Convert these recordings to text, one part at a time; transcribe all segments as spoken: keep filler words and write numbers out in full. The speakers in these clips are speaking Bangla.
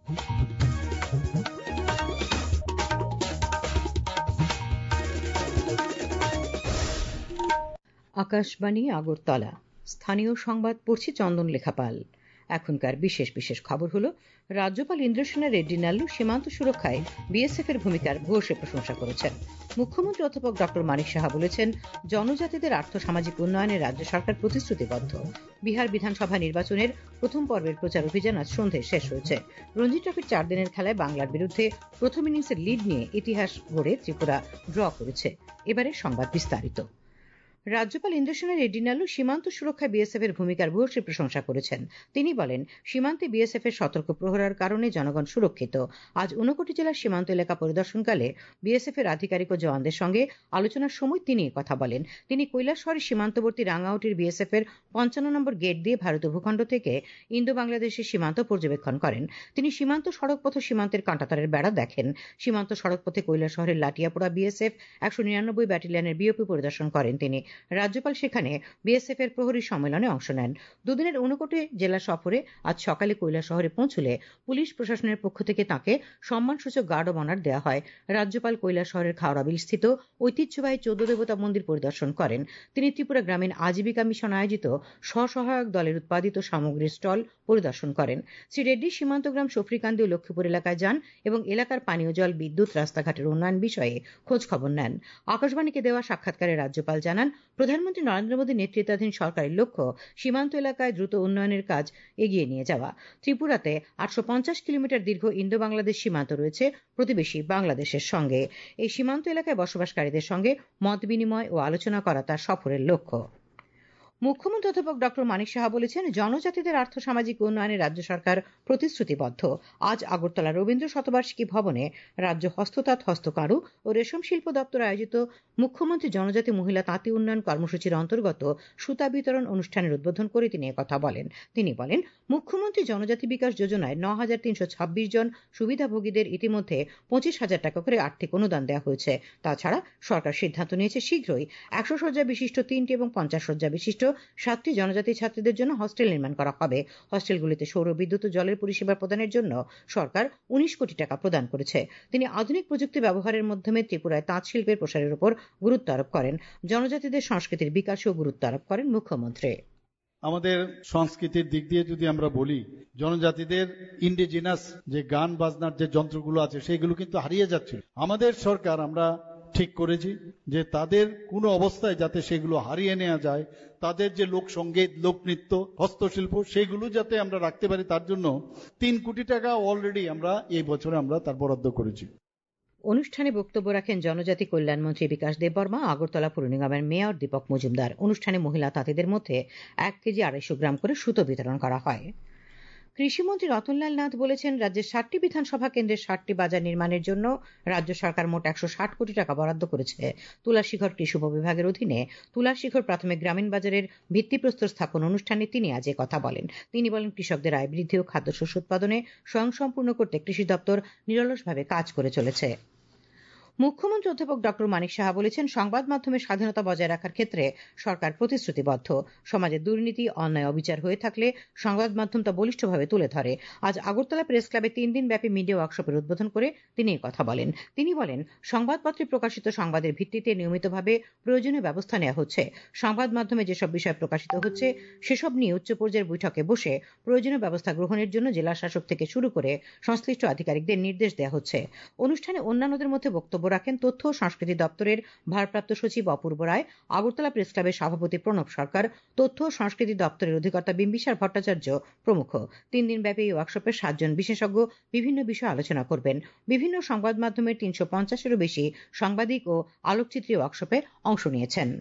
আকাশবাণী আগরতলা। স্থানীয় সংবাদ পড়ছি চন্দন লেখাপাল। এখনকার বিশেষ বিশেষ খবর হলো, রাজ্যপাল ইন্দ্রসেনা রেড্ডি নাল্লু সীমান্ত সুরক্ষায় বিএসএফ এর ভূমিকার ভূয়সী প্রশংসা করেছেন। মুখ্যমন্ত্রী অধ্যাপক ডক্টর মানিক সাহা বলেছেন, জনজাতিদের আর্থ সামাজিক উন্নয়নে রাজ্য সরকার প্রতিশ্রুতিবদ্ধ। বিহার বিধানসভা নির্বাচনের প্রথম পর্বের প্রচার অভিযান আজ সন্ধ্যায় শেষ হয়েছে। রঞ্জি ট্রফির চার দিনের খেলায় বাংলার বিরুদ্ধে প্রথম ইনিংসের লিড নিয়ে ইতিহাস গড়ে ত্রিপুরা ড্র করেছে। এবারে সংবাদ বিস্তারিত। রাজ্যপাল ইন্দ্রসেনা রেড্ডি নাল্লু সীমান্ত সুরক্ষায় বিএসএফ এর ভূমিকার ভূয়সী প্রশংসা করেছেন। তিনি বলেন, সীমান্তে বিএসএফ এর সতর্ক প্রহরার কারণে জনগণ সুরক্ষিত। আজ ঊনকোটি জেলার সীমান্ত এলাকা পরিদর্শনকালে বিএসএফ এর আধিকারিক ও জওয়ানদের সঙ্গে আলোচনার সময় তিনি কথা বলেন। তিনি কৈলাসহরের সীমান্তবর্তী রাঙ্গাউটির বিএসএফ এর পঞ্চান্ন নম্বর গেট দিয়ে ভারতীয় ভূখণ্ড থেকে ইন্দো বাংলাদেশের সীমান্ত পর্যবেক্ষণ করেন। তিনি সীমান্ত সড়কপথ ও সীমান্তের কাঁটাতারের বেড়া দেখেন। সীমান্ত সড়কপথে কৈলাসহরের লাটিয়াপোড়া বিএসএফ একশো নিরানব্বই ব্যাটালিয়নের বিওপি পরিদর্শন করেন তিনি। রাজ্যপাল সেখানে বিএসএফ এর প্রহরী সম্মেলনে অংশ নেন। দুদিনের ঊনকোটি জেলা সফরে আজ সকালে কৈলাসহরে পৌঁছলে পুলিশ প্রশাসনের পক্ষ থেকে তাঁকে সম্মানসূচক গার্ড অব অনার দেওয়া হয়। রাজ্যপাল কৈলাসহরের খাওড়াবিল স্থিত ঐতিহ্যবাহী চৌদ্দ দেবতা মন্দির পরিদর্শন করেন। তিনি ত্রিপুরা গ্রামীণ আজীবিকা মিশন আয়োজিত স্বসহায়ক দলের উৎপাদিত সামগ্রীর স্টল পরিদর্শন করেন। শ্রী রেড্ডি সীমান্তগ্রাম সফরিকান্দি ও লক্ষ্মীপুর এলাকায় যান এবং এলাকার পানীয় জল, বিদ্যুৎ, রাস্তাঘাটের উন্নয়ন বিষয়ে খোঁজ খবর নেন। আকাশবাণীকে দেওয়া সাক্ষাৎকারে রাজ্যপাল জানান, প্রধানমন্ত্রী নরেন্দ্র মোদীর নেতৃত্বাধীন সরকারের লক্ষ্য সীমান্ত এলাকায় দ্রুত উন্নয়নের কাজ এগিয়ে নিয়ে যাওয়া। ত্রিপুরাতে আটশো পঞ্চাশ কিলোমিটার দীর্ঘ ইন্দো বাংলাদেশ সীমান্ত রয়েছে প্রতিবেশী বাংলাদেশের সঙ্গে। এই সীমান্ত এলাকায় বসবাসকারীদের সঙ্গে মত বিনিময় ও আলোচনা করা তার সফরের লক্ষ্য। মুখ্যমন্ত্রী অধ্যাপক ডক্টর মানিক সাহা বলেছেন, জনজাতিদের আর্থ সামাজিক উন্নয়নে রাজ্য সরকার প্রতিশ্রুতিবদ্ধ। আজ আগরতলা রবীন্দ্র শতবার্ষিকী ভবনে রাজ্য হস্ততাঁত, হস্তকারু ও রেশম শিল্প দপ্তর আয়োজিত মুখ্যমন্ত্রী জনজাতি মহিলা তাঁতি উন্নয়ন কর্মসূচির অন্তর্গত সুতা বিতরণ অনুষ্ঠানের উদ্বোধন করে তিনি একথা বলেন। তিনি বলেন, মুখ্যমন্ত্রী জনজাতি বিকাশ যোজনায় ন হাজার তিনশো ছাব্বিশ জন সুবিধাভোগীদের ইতিমধ্যে পঁচিশ হাজার টাকা করে আর্থিক অনুদান দেওয়া হয়েছে। তাছাড়া সরকার সিদ্ধান্ত নিয়েছে শীঘ্রই একশো শয্যা বিশিষ্ট তিনটি এবং পঞ্চাশ শয্যা বিশিষ্ট সাতটি জনজাতি ছাত্রীদের জন্য হস্টেল নির্মাণ করা হবে। হস্টেলগুলিতে সৌর বিদ্যুৎ ও জলের পরিষেবা প্রদানের জন্য সরকার উনিশ কোটি টাকা প্রদান করেছে। তিনি আধুনিক প্রযুক্তি ব্যবহারের মাধ্যমে ত্রিপুরায় তাঁত শিল্পের প্রসারের উপর গুরুত্ব আরোপ করেন। জনজাতিদের সংস্কৃতির বিকাশেও গুরুত্ব আরোপ করেন মুখ্যমন্ত্রী। আমাদের সংস্কৃতির দিক দিয়ে যদি আমরা বলি, জনজাতিদের ইন্ডিজিনাস যে গান বাজনার যে যন্ত্রগুলো আছে সেগুলো কিন্তু হারিয়ে যাচ্ছে। আমাদের সরকার আমরা ঠিক করেছি যে তাদের কোনো অবস্থায় যাতে সেগুলো হারিয়ে নেওয়া যায়, তাদের যে লোকসঙ্গীত, লোকনৃত্য, হস্তশিল্প সেগুলো যাতে আমরা রাখতে পারি, তার জন্য তিন কোটি টাকা অলরেডি আমরা এই বছরে আমরা তার বরাদ্দ করেছি। অনুষ্ঠানে বক্তব্য রাখেন জনজাতি কল্যাণ মন্ত্রী বিকাশ দেববর্মা, আগরতলা পুর নিগমের মেয়র দীপক মজুমদার। অনুষ্ঠানে মহিলা তাঁতিদের মধ্যে এক কেজি আড়াইশো গ্রাম করে সুতো বিতরণ করা হয়। কৃষিমন্ত্রী রতনলাল নাথ বলেছেন, রাজ্যের ষাটটি বিধানসভা কেন্দ্রের ষাটটি বাজার নির্মাণের জন্য রাজ্য সরকার মোট একশো ষাট কোটি টাকা বরাদ্দ করেছে। তুলাশিখর কৃষি উপবিভাগের অধীনে তুলাশিখর প্রাথমিক গ্রামীণ বাজারের ভিত্তিপ্রস্তর স্থাপন অনুষ্ঠানে তিনি আজ কথা বলেন। তিনি বলেন, কৃষকদের আয় বৃদ্ধি ও খাদ্যশস্য উৎপাদনে স্বয়ংসম্পূর্ণ করতে কৃষি দপ্তর নিরলসভাবে কাজ করে চলেছে। মুখ্যমন্ত্রী অধ্যাপক ডক্টর মানিক সাহা বলেছেন, সংবাদ মাধ্যমের স্বাধীনতা বজায় রাখার ক্ষেত্রে সরকার প্রতিশ্রুতিবদ্ধ। সমাজে দুর্নীতি, অন্যায়, অবিচার হয়ে থাকলে সংবাদ মাধ্যম তা বলিষ্ঠভাবে তুলে ধরে। আজ আগরতলা প্রেস ক্লাবে তিন দিন ব্যাপী মিডিয়া ওয়ার্কশপের উদ্বোধন করে তিনি কথা বলেন। তিনি বলেন, সংবাদপত্রে প্রকাশিত সংবাদের ভিত্তিতে নিয়মিতভাবে প্রয়োজনীয় ব্যবস্থা নেওয়া হচ্ছে। সংবাদ মাধ্যমে যেসব বিষয় প্রকাশিত হচ্ছে সেসব নিয়ে উচ্চ পর্যায়ের বৈঠকে বসে প্রয়োজনীয় ব্যবস্থা গ্রহণের জন্য জেলা শাসক থেকে শুরু করে সংশ্লিষ্ট আধিকারিকদের নির্দেশ দেওয়া হচ্ছে। অনুষ্ঠানে অন্যান্যদের মধ্যে বক্তব্য রাখেন তথ্য ও সংস্কৃতি দপ্তরের ভারপ্রাপ্ত সচিব অপূর্ব রায়, আগরতলা প্রেস ক্লাবের সভাপতি প্রণব সরকার, তথ্য ও সংস্কৃতি দপ্তরের অধিকর্তা বিম্বিসার ভট্টাচার্য প্রমুখ। তিন দিন ব্যাপী এই ওয়ার্কশপে সাতজন বিশেষজ্ঞ বিভিন্ন বিষয়ে আলোচনা করবেন। বিভিন্ন সংবাদ মাধ্যমের তিনশো পঞ্চাশেরও বেশি সাংবাদিক ও আলোকচিত্রী ওয়ার্কশপে অংশ নিয়েছেন।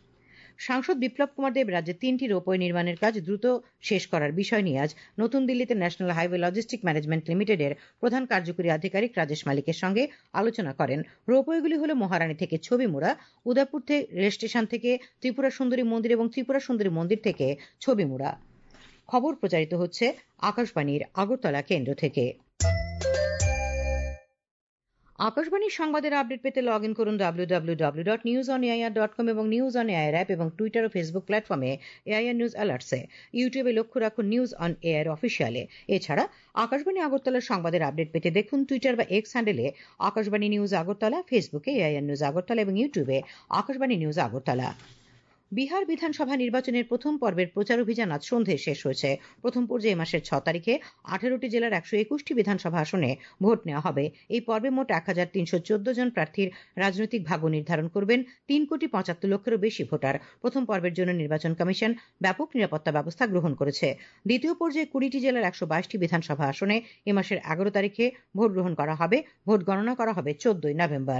সাংসদ বিপ্লব কুমার দেব রাজ্যে তিনটি রোপওয়ে নির্মাণের কাজ দ্রুত শেষ করার বিষয় নিয়ে আজ নতুন দিল্লিতে ন্যাশনাল হাইওয়ে লজিস্টিক ম্যানেজমেন্ট লিমিটেডের প্রধান কার্যকরী আধিকারিক রাজেশ মালিকের সঙ্গে আলোচনা করেন। রোপওয়েগুলি হল মহারানী থেকে ছবিমুড়া, উদয়পুর রেল স্টেশন থেকে ত্রিপুরা সুন্দরী মন্দির এবং ত্রিপুরা সুন্দরী মন্দির থেকে ছবিমুড়া। খবর প্রচারিত হচ্ছে আকাশবাণীর আগরতলা কেন্দ্র থেকে। আকাশবাণীর সংবাদের আপডেট পেতে লগ ইন করুন W W W dot news on AIR dot com এবং নিউজ অন এআইআর অ্যাপ এবং টুইটার ও ফেসবুক প্ল্যাটফর্মে এআইআর নিউজ অ্যালার্টসে। ইউটিউবে লক্ষ্য রাখুন নিউজ অন এআইআর অফিসিয়ালে। এছাড়া আকাশবাণী আগরতলার সংবাদের আপডেট পেতে দেখুন টুইটার বা এক্স হ্যান্ডেলে আকাশবাণী নিউজ আগরতলা, ফেসবুকে এআইআর নিউজ আগরতলা এবং ইউটিউবে আকাশবাণী নিউজ আগরতলা। বিহার বিধানসভা নির্বাচনের প্রথম পর্বের প্রচার অভিযান আজ সন্ধ্যায় শেষ হয়েছে। প্রথম পর্যায়ে এই মাসের ছ তারিখে আঠারোটি জেলার একশো একুশটি বিধানসভা আসনে ভোট নেওয়া হবে। এই পর্বে মোট এক হাজার তিনশো চোদ্দ জন প্রার্থীর রাজনৈতিক ভাগ্য নির্ধারণ করবেন তিন কোটি পঁচাত্তর লক্ষেরও বেশি ভোটার। প্রথম পর্বের জন্য নির্বাচন কমিশন ব্যাপক নিরাপত্তা ব্যবস্থা গ্রহণ করেছে। দ্বিতীয় পর্যায়ে কুড়িটি জেলার একশো বাইশটি বিধানসভা আসনে এ মাসের এগারো তারিখে ভোট গ্রহণ করা হবে। ভোট গণনা করা হবে চোদ্দই নভেম্বর।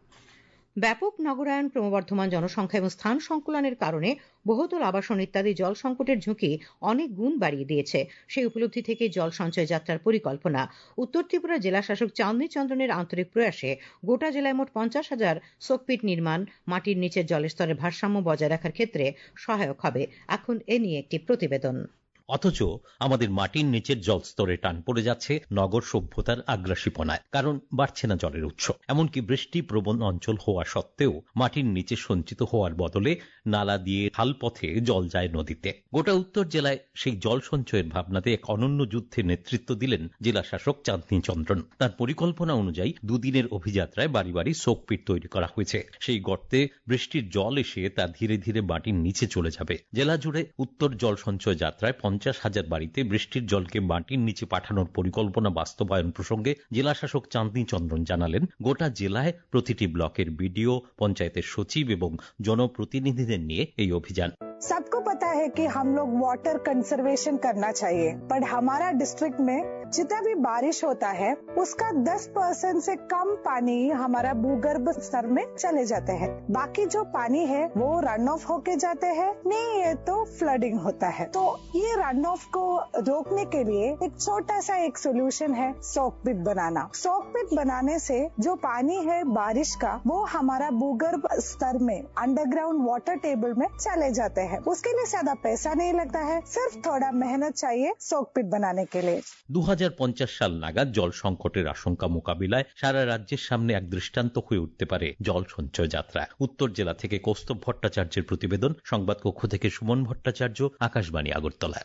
ব্যাপক নগরায়ন, ক্রমবর্ধমান জনসংখ্যা এবং স্থান সংকুলনের কারণে বহুতল আবাসন ইত্যাদি জল সংকটের ঝুঁকি অনেক গুণ বাড়িয়ে দিয়েছে। সেই উপলব্ধি থেকে জল সঞ্চয় যাত্রার পরিকল্পনা। উত্তর ত্রিপুরা জেলা শাসক চাঁদনী চন্দ্রনের আন্তরিক প্রয়াসে গোটা জেলায় মোট পঞ্চাশ হাজার সোকপিট নির্মাণ মাটির নিচের জলের স্তরের ভারসাম্য বজায় রাখার ক্ষেত্রে সহায়ক হবে। এখন এ নিয়ে একটি প্রতিবেদন। অথচ আমাদের মাটির নিচের জলস্তরে টান পড়ে যাচ্ছে নগর সভ্যতার আগ্রাসীপনায়, কারণ বাড়ছে না জলের উৎস। এমনকি বৃষ্টি প্রবণ অঞ্চল হওয়া সত্ত্বেও মাটির নিচে সঞ্চিত হওয়ার বদলে নালা দিয়ে খাল পথে জল যায় নদীতে। গোটা উত্তর জেলায় সেই জল সঞ্চয়ের ভাবনাতে এক অনন্য যুদ্ধে নেতৃত্ব দিলেন জেলা শাসক চাঁদনী চন্দ্রন। তার পরিকল্পনা অনুযায়ী দুদিনের অভিযাত্রায় বাড়ি বাড়ি সোকপিট তৈরি করা হয়েছে। সেই গর্তে বৃষ্টির জল এসে তা ধীরে ধীরে মাটির নিচে চলে যাবে। জেলা জুড়ে উত্তর জল সঞ্চয় যাত্রায় পঞ্চাশ হাজার বাড়িতে বৃষ্টির জলকে মাটির নিচে পাঠানোর পরিকল্পনা বাস্তবায়ন প্রসঙ্গে জেলা শাসক চাঁদনী চন্দ্রন জানালেন, গোটা জেলায় প্রতিটি ব্লকের বিডিও, পঞ্চায়েতের সচিব এবং জনপ্রতিনিধিদের নিয়ে এই অভিযান। सबको पता है कि हम लोग वाटर कंजर्वेशन करना चाहिए, पर हमारा डिस्ट्रिक्ट में जितना भी बारिश होता है उसका दस परसेंट से कम पानी हमारा भूगर्भ स्तर में चले जाते हैं। बाकी जो पानी है वो रन ऑफ होके जाते हैं, नहीं ये तो फ्लडिंग होता है। तो ये रन ऑफ को रोकने के लिए एक छोटा सा एक सोल्यूशन है सोकपिट बनाना। सोकपिट बनाने से जो पानी है बारिश का वो हमारा भूगर्भ स्तर में अंडरग्राउंड वाटर टेबल में चले जाते हैं। उसके लिए ज्यादा पैसा नहीं लगता है, सिर्फ थोड़ा मेहनत चाहिए सोकपिट बनाने के लिए। दो हज़ार पचास সাল নাগাদ জল সংকটের আশঙ্কা মোকাবিলায় সারা রাজ্যের সামনে এক দৃষ্টান্ত হয়ে উঠতে পারে জল সঞ্চয় যাত্রা। উত্তর জেলা থেকে কৌস্তব ভট্টাচার্যের প্রতিবেদন, সংবাদ কক্ষ থেকে সুমন ভট্টাচার্য, আকাশবাণী আগরতলা।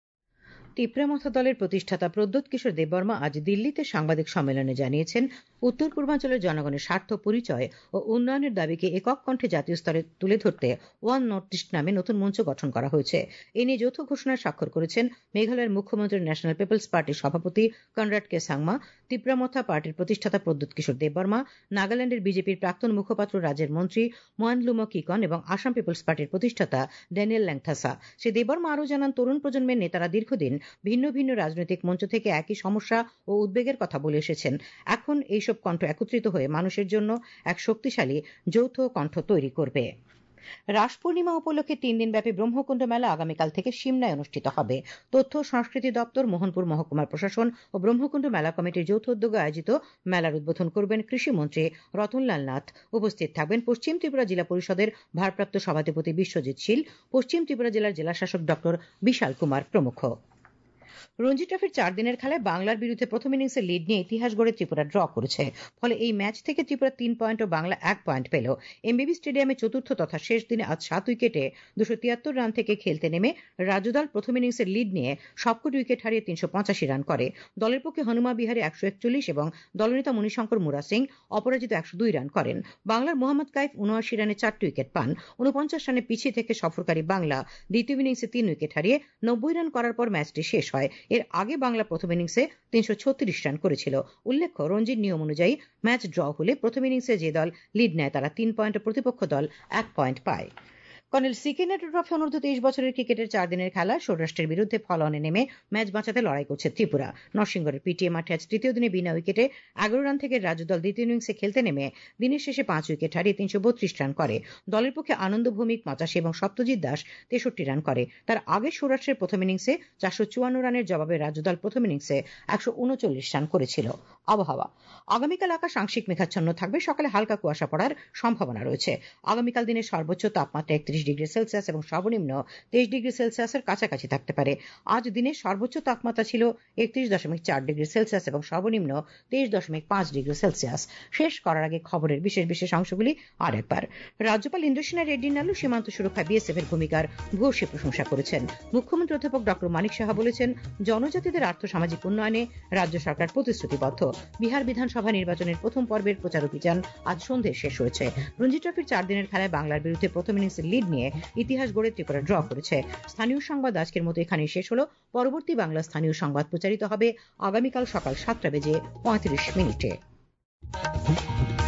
তীব্রমথা দলের প্রতিষ্ঠাতা প্রদ্যোৎ কিশোর দেববর্মা আজ দিল্লিতে সাংবাদিক সম্মেলনে জানিয়েছেন, উত্তর পূর্বাঞ্চলের জনগণের স্বার্থ পরিচয় ও উন্নয়নের দাবিকে একক কণ্ঠে জাতীয় স্তরে তুলে ধরতে ওয়ান নর্থ ইস্ট নামে নতুন মঞ্চ গঠন করা হয়েছে। এ নিয়ে যৌথ ঘোষণা স্বাক্ষর করেছেন মেঘালয়ের মুখ্যমন্ত্রী, ন্যাশনাল পিপলস পার্টির সভাপতি কনরাড কে সাংমা, তীব্রমথা পার্টির প্রতিষ্ঠাতা প্রদ্যোৎ কিশোর দেববর্মা, নাগাল্যান্ডের বিজেপির প্রাক্তন মুখপাত্র রাজ্যের মন্ত্রী মোয়ানলুমো কিকন এবং আসাম পিপলস পার্টির প্রতিষ্ঠাতা ড্যানিয়েল ল্যাংথাসা। শ্রী দেববর্মা আরও জানান, তরুণ প্রজন্মের নেতারা দীর্ঘদিন ভিন্ন ভিন্ন রাজনৈতিক মঞ্চ থেকে একই সমস্যা ও উদ্বেগের কথা বলে এসেছেন। এখন এইসব কণ্ঠ একত্রিত হয়ে মানুষের জন্য এক শক্তিশালী যৌথ কণ্ঠ তৈরি করবে। রাস পূর্ণিমা উপলক্ষে তিন দিনব্যাপী ব্রহ্মকুণ্ড মেলা আগামীকাল থেকে সিমনায় অনুষ্ঠিত হবে। তথ্য ও সংস্কৃতি দপ্তর, মোহনপুর মহকুমার প্রশাসন ও ব্রহ্মকুণ্ড মেলা কমিটির যৌথ উদ্যোগে আয়োজিত মেলার উদ্বোধন করবেন কৃষিমন্ত্রী রতনলাল নাথ। উপস্থিত থাকবেন পশ্চিম ত্রিপুরা জেলা পরিষদের ভারপ্রাপ্ত সভাধিপতি বিশ্বজিৎ শীল, পশ্চিম ত্রিপুরা জেলার জেলাশাসক ডক্টর বিশাল কুমার প্রমুখ। রঞ্জি ট্রফির চার দিনের খেলায় বাংলার বিরুদ্ধে প্রথম ইনিংসে লিড নিয়ে ইতিহাস গড়ে ত্রিপুরা ড্র করেছে। ফলে এই ম্যাচ থেকে ত্রিপুরা তিন পয়েন্ট ও বাংলা এক পয়েন্ট পেল। এমবিবি স্টেডিয়ামে চতুর্থ তথা শেষ দিনে আজ সাত উইকেটে দুশো তিয়াত্তর রান থেকে খেলতে নেমে রাজুদল প্রথম ইনিংসের লিড নিয়ে সবকটি উইকেট হারিয়ে তিনশো পঁচাশি রান করে। দলের পক্ষে হনুমা বিহারে একশো একচল্লিশ এবং দলনেতা মণিশঙ্কর মুরা সিং অপরাজিত একশো দুই রান করেন। বাংলার মোহাম্মদ কাইফ উনআশি রানে চারটি উইকেট পান। উনপঞ্চাশ রানে পিছিয়ে থেকে সফরকারী বাংলা দ্বিতীয় ইনিংসে তিন উইকেট হারিয়ে নব্বই রান করার পর ম্যাচটি শেষ হয়। এর আগে বাংলা প্রথম ইনিংসে তিনশো ছত্রিশ রান করেছিল। উল্লেখ্য, রঞ্জির নিয়ম অনুযায়ী ম্যাচ ড্র হলে প্রথম ইনিংসে যে দল লিড নেয় তারা তিন পয়েন্ট ও প্রতিপক্ষ দল এক পয়েন্ট পায়। কর্নেল সিকে নেহরু ট্রফি অনূর্ধ্ব তেইশ বছরের ক্রিকেটের চার দিনের খেলা সৌরাষ্ট্রের বিরুদ্ধে ফলনে নেমে ম্যাচ বাঁচাতে লড়াই করছে ত্রিপুরা। নরসিংগড়ের পিটিএ মাঠে আজ তৃতীয় দিনে বিনা উইকেটে এগারো রান থেকে রাজু দল দ্বিতীয় ইনিংসে খেলতে নেমে দিনের শেষে পাঁচ উইকেট হারিয়ে তিনশো বত্রিশ রান করে। দলের পক্ষে আনন্দ ভৌমিক পঁচাশি এবং সত্যজিৎ দাস তেষট্টি রান করে। তার আগে সৌরাষ্ট্রের প্রথম ইনিংসে চারশো চুয়ান্ন রানের জবাবে রাজু দল প্রথম ইনিংসে একশো উনচল্লিশ রান করেছিল। আবহাওয়া, আগামীকাল আকাশ আংশিক মেঘাচ্ছন্ন থাকবে। সকালে হালকা কুয়াশা পড়ার সম্ভাবনা রয়েছে। আগামীকাল দিনের সর্বোচ্চ তাপমাত্রা একত্রিশ পঁচিশ ডিগ্রি সেলসিয়াস এবং সর্বনিম্ন তেইশ ডিগ্রি সেলসিয়াসের কাছাকাছি থাকতে পারে। আজ দিনের সর্বোচ্চ তাপমাত্রা ছিল একত্রিশ দশমিক চার ডিগ্রি সেলসিয়াস এবং সর্বনিম্ন তেইশ দশমিক পাঁচ ডিগ্রি সেলসিয়াস। শেষ করার আগে খবরের বিশেষ বিশেষ অংশগুলি আর একবার। রাজ্যপাল ইন্দ্রসেনা রেড্ডি নাল্লু সীমান্ত সুরক্ষায় বিএসএফ এর ভূমিকার ভূয়সী প্রশংসা করেছেন। মুখ্যমন্ত্রী অধ্যাপক ডক্টর মানিক সাহা বলেছেন, জনজাতিদের আর্থ সামাজিক উন্নয়নে রাজ্য সরকার প্রতিশ্রুতিবদ্ধ। বিহার বিধানসভা নির্বাচনের প্রথম পর্বের প্রচার অভিযান আজ সন্ধ্যায় শেষ হয়েছে। রঞ্জি ট্রফির চার দিনের খেলায় বাংলার বিরুদ্ধে প্রথম ইনিংসের লিড নিয়ে ইতিহাস গড়ে ত্রিপুরা ড্র করেছে। স্থানীয় সংবাদ আজকের মতো এখানেই শেষ হলো। পরবর্তী বাংলা স্থানীয় সংবাদ প্রচারিত হবে আগামীকাল সকাল সাতটা বেজে পঁয়ত্রিশ মিনিটে।